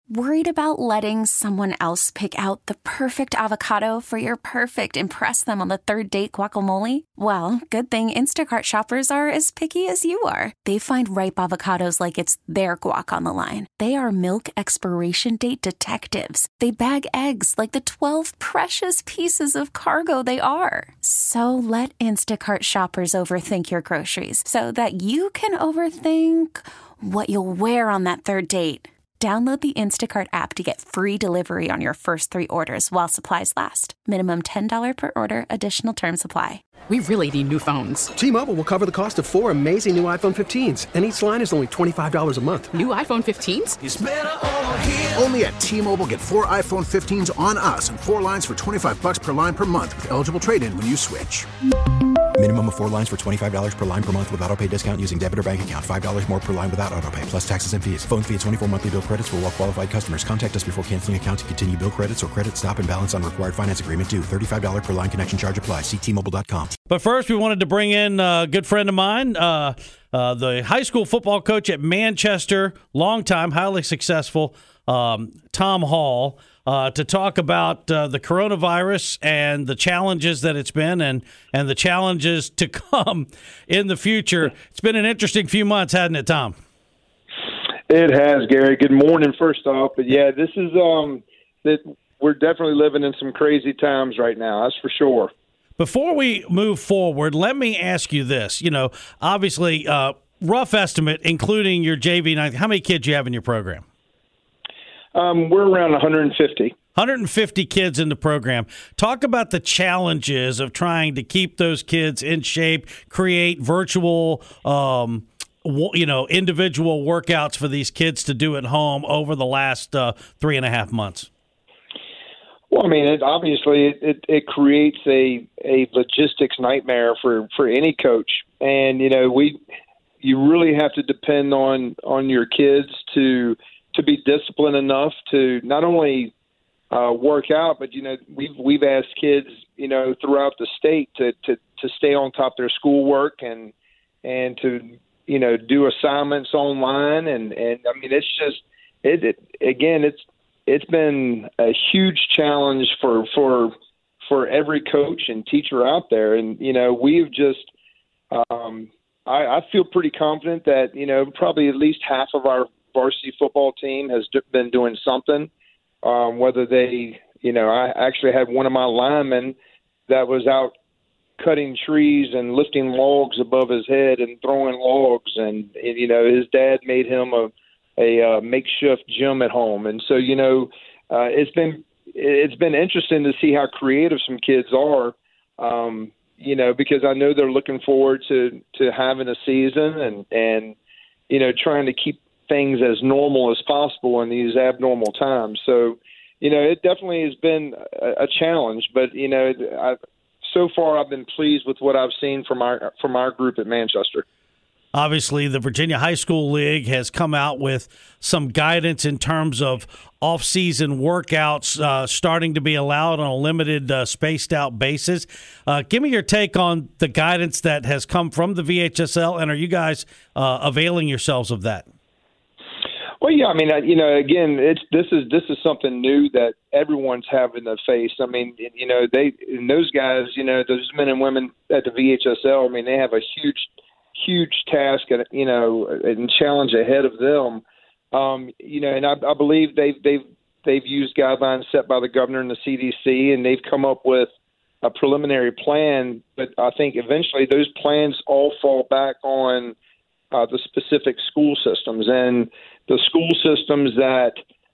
Worried about letting someone else pick out the perfect avocado for your perfect impress them on the third date guacamole? Well, good thing Instacart shoppers are as picky as you are. They find ripe avocados like it's their guac on the line. They are milk expiration date detectives. They bag eggs like the 12 precious pieces of cargo they are. So let Instacart shoppers overthink your groceries so that you can overthink what you'll wear on that third date. Download the Instacart app to get free delivery on your first 3 orders while supplies last. Minimum $10 per order. Additional terms apply. We really need new phones. T-Mobile will cover the cost of 4 amazing new iPhone 15s, and each line is only $25 a month. New iPhone 15s? It's better over here. Only at T-Mobile, get 4 iPhone 15s on us and 4 lines for $25 per line per month with eligible trade-in when you switch. Minimum of 4 lines for $25 per line per month with autopay discount using debit or bank account. $5 more per line without autopay, plus taxes and fees. Phone fee at 24 monthly bill credits for well-qualified customers. Contact us before canceling account to continue bill credits or credit stop and balance on required finance agreement due. $35 per line connection charge applies. See T-Mobile.com. But first, we wanted to bring in a good friend of mine, the high school football coach at Manchester, longtime, highly successful, Tom Hall, to talk about the coronavirus and the challenges that it's been and the challenges to come in the future. It's been an interesting few months, hasn't it, Tom? It has, Gary. Good morning, first off. But, yeah, this is we're definitely living in some crazy times right now, that's for sure. Before we move forward, let me ask you this. You know, obviously, rough estimate, including your JV, how many kids you have in your program? We're around 150. 150 kids in the program. Talk about the challenges of trying to keep those kids in shape, create virtual, individual workouts for these kids to do at home over the last 3.5 months. Well, I mean, it creates a logistics nightmare for any coach, and you really have to depend on your kids to be disciplined enough to not only work out, but we've asked kids throughout the state to stay on top of their schoolwork and to do assignments online, and I mean it's just it's been a huge challenge for every coach and teacher out there, and we've just I feel pretty confident that probably at least half of our varsity football team has been doing something. Whether they, I actually had one of my linemen that was out cutting trees and lifting logs above his head and throwing logs, and his dad made him a makeshift gym at home, and so it's been interesting to see how creative some kids are, because I know they're looking forward to having a season and trying to keep things as normal as possible in these abnormal times. So, it definitely has been a challenge, but so far I've been pleased with what I've seen from our group at Manchester. Obviously, the Virginia High School League has come out with some guidance in terms of off-season workouts starting to be allowed on a limited, spaced-out basis. Give me your take on the guidance that has come from the VHSL, and are you guys availing yoose of that? Well, yeah, I mean, again, this is something new that everyone's having to face. I mean, those guys, those men and women at the VHSL, I mean, they have a huge task and challenge ahead of them. And I believe they've used guidelines set by the governor and the CDC, and they've come up with a preliminary plan. But I think eventually those plans all fall back on the specific school systems, and the school systems that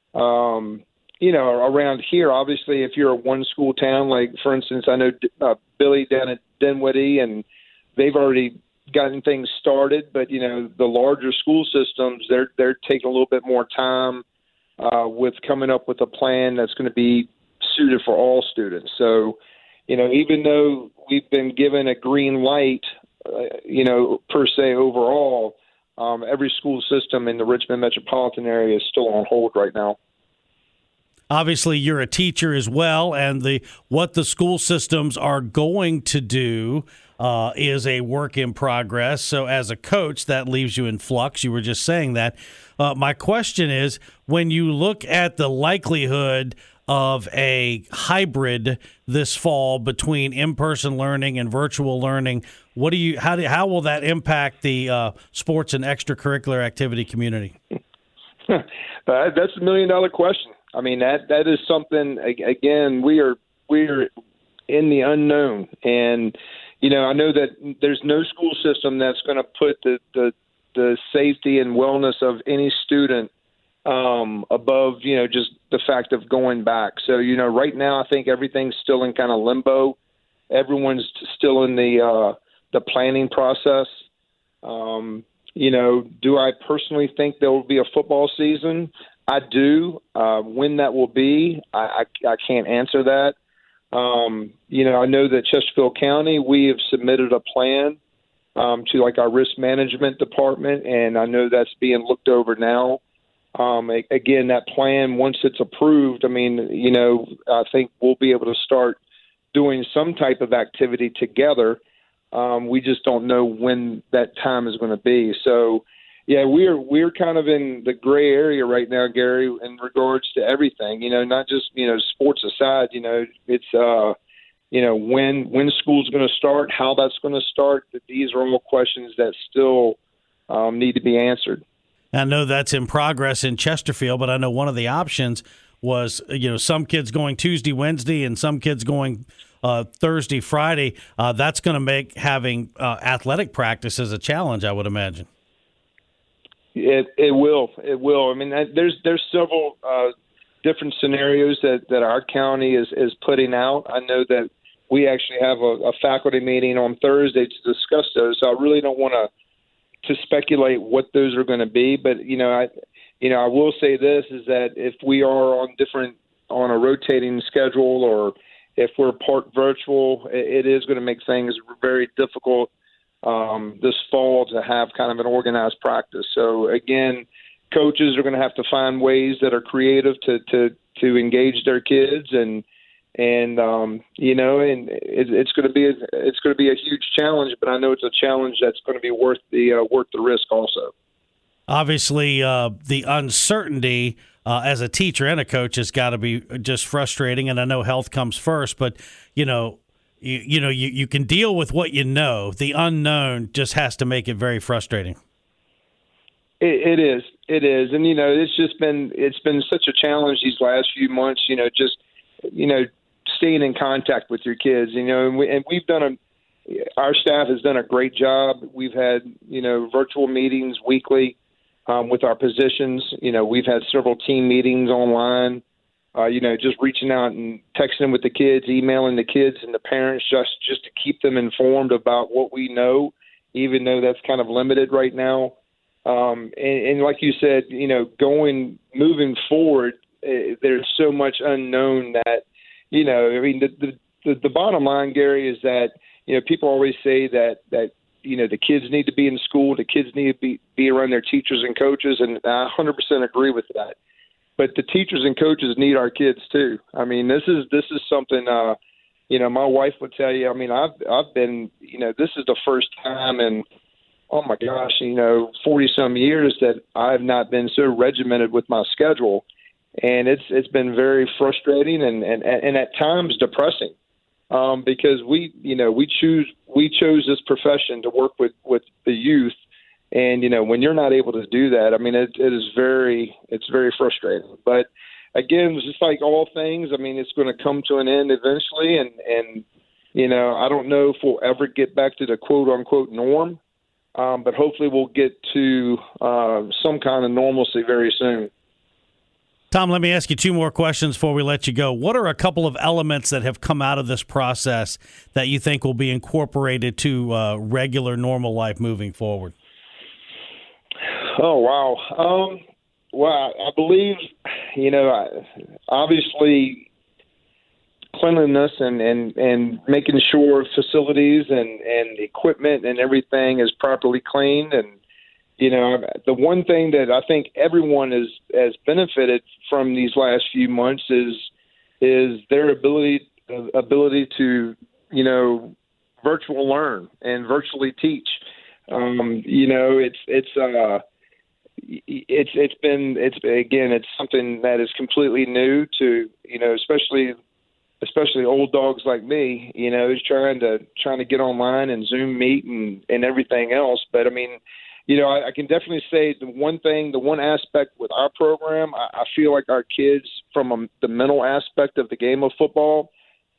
are around here. Obviously, if you're a one school town, like for instance, I know Billy down at Dinwiddie, and they've already gotten things started. But the larger school systems, they're taking a little bit more time with coming up with a plan that's going to be suited for all students. So, even though we've been given a green light, per se overall, every school system in the Richmond metropolitan area is still on hold right now. Obviously, you're a teacher as well, and what the school systems are going to do is a work in progress. So as a coach, that leaves you in flux. You were just saying that. My question is, when you look at the likelihood of a hybrid this fall between in-person learning and virtual learning, how will that impact the sports and extracurricular activity community? That's $1 million question. I mean, that is something. Again, we are in the unknown, and I know that there's no school system that's going to put the safety and wellness of any student above just the fact of going back. So right now I think everything's still in kind of limbo. Everyone's still in the planning process. Do I personally think there will be a football season? I do. When that will be, I can't answer that. I know that Chesterfield County, we have submitted a plan to our risk management department, and I know that's being looked over now. Again, that plan, once it's approved, I think we'll be able to start doing some type of activity together. We just don't know when that time is going to be. So, yeah, we're kind of in the gray area right now, Gary, in regards to everything. Not just sports aside. It's when school's going to start, how that's going to start. These are all questions that still need to be answered. I know that's in progress in Chesterfield, but I know one of the options was, some kids going Tuesday, Wednesday, and some kids going Thursday, Friday. That's going to make having athletic practice as a challenge, I would imagine. It will. It will. I mean, there's several different scenarios that our county is putting out. I know that we actually have a faculty meeting on Thursday to discuss those. So I really don't want to speculate what those are going to be. But I will say this is that if we are on a rotating schedule, or if we're part virtual, it is going to make things very difficult this fall to have kind of an organized practice. So again, coaches are going to have to find ways that are creative to engage their kids, and it's going to be a huge challenge. But I know it's a challenge that's going to be worth the risk also. Obviously, the uncertainty as a teacher and a coach has got to be just frustrating. And I know health comes first, but you can deal with what you know. The unknown just has to make it very frustrating. It is, and it's been such a challenge these last few months. Staying in contact with your kids. And we've done our staff has done a great job. We've had virtual meetings weekly with our positions. We've had several team meetings online. Just reaching out and texting with the kids, emailing the kids and the parents just to keep them informed about what we know, even though that's kind of limited right now. And like you said, moving forward, there's so much unknown that, the bottom line, Gary, is that, people always say that the kids need to be in school, the kids need to be around their teachers and coaches, and I 100% agree with that. But the teachers and coaches need our kids too. I mean, this is something. My wife would tell you. I mean, I've been. This is the first time in, oh my gosh, 40-some years that I've not been so regimented with my schedule, and it's been very frustrating and at times depressing, because we chose this profession to work with the youth. And, when you're not able to do that, I mean, it's very frustrating. But again, it's just like all things. I mean, it's going to come to an end eventually. And I don't know if we'll ever get back to the quote unquote norm. But hopefully we'll get to some kind of normalcy very soon. Tom, let me ask you two more questions before we let you go. What are a couple of elements that have come out of this process that you think will be incorporated to regular, normal life moving forward? Oh, wow. Well, I believe, obviously cleanliness and making sure facilities and equipment and everything is properly cleaned. And, the one thing that I think everyone has benefited from these last few months is their ability to, virtual learn and virtually teach. It's something that is completely new to, especially old dogs like me, who's trying to get online and Zoom meet and everything else. But I mean, I can definitely say the one aspect with our program, I feel like our kids from the mental aspect of the game of football,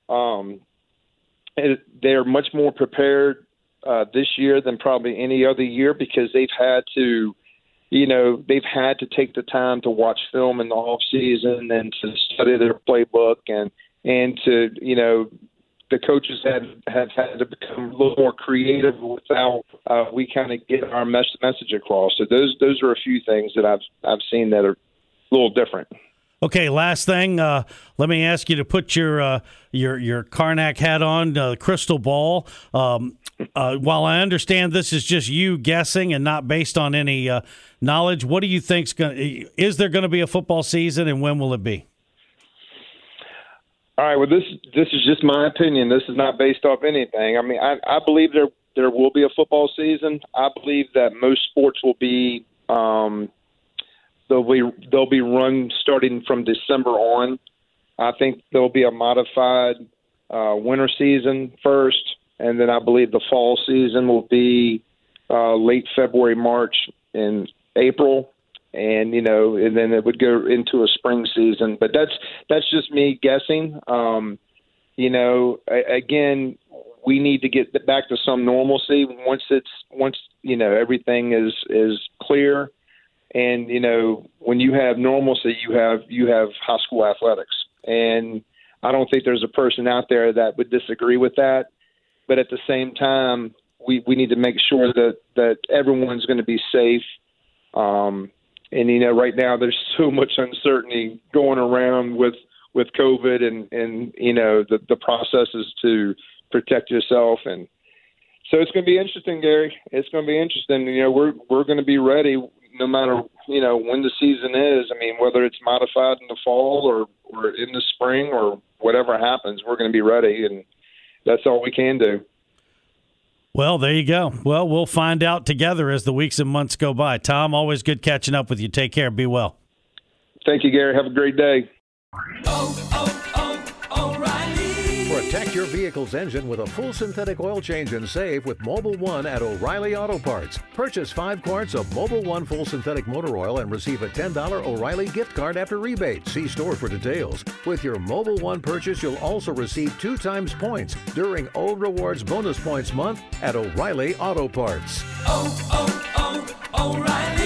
they're much more prepared this year than probably any other year, because they've had to take the time to watch film in the off season and to study their playbook and to, the coaches have had to become a little more creative without we kind of get our message across. So those are a few things that I've seen that are a little different. Okay, last thing. Let me ask you to put your Karnak hat on, crystal ball. While I understand this is just you guessing and not based on any knowledge, what do you think is there going to be a football season, and when will it be? All right. Well, this is just my opinion. This is not based off anything. I mean, I believe there will be a football season. I believe that most sports will be they'll be run starting from December on. I think there'll be a modified winter season first, and then I believe the fall season will be late February, March, and April. And then it would go into a spring season, but that's just me guessing. Again, we need to get back to some normalcy once everything is clear. And when you have normalcy, you have high school athletics, and I don't think there's a person out there that would disagree with that. But at the same time, we need to make sure that everyone's going to be safe. And right now there's so much uncertainty going around with COVID and the processes to protect yourself, and so it's going to be interesting, Gary. It's going to be interesting. We're going to be ready no matter when the season is. I mean, whether it's modified in the fall or in the spring or whatever happens, we're going to be ready, and that's all we can do. Well, there you go. Well, we'll find out together as the weeks and months go by. Tom, always good catching up with you. Take care. Be well. Thank you, Gary. Have a great day. O'Reilly. Protect your vehicle's engine with a full synthetic oil change and save with Mobil 1 at O'Reilly Auto Parts. Purchase 5 quarts of Mobil 1 full synthetic motor oil and receive a $10 O'Reilly gift card after rebate. See store for details. With your Mobil 1 purchase, you'll also receive 2 times points during O Rewards Bonus Points Month at O'Reilly Auto Parts. O'Reilly.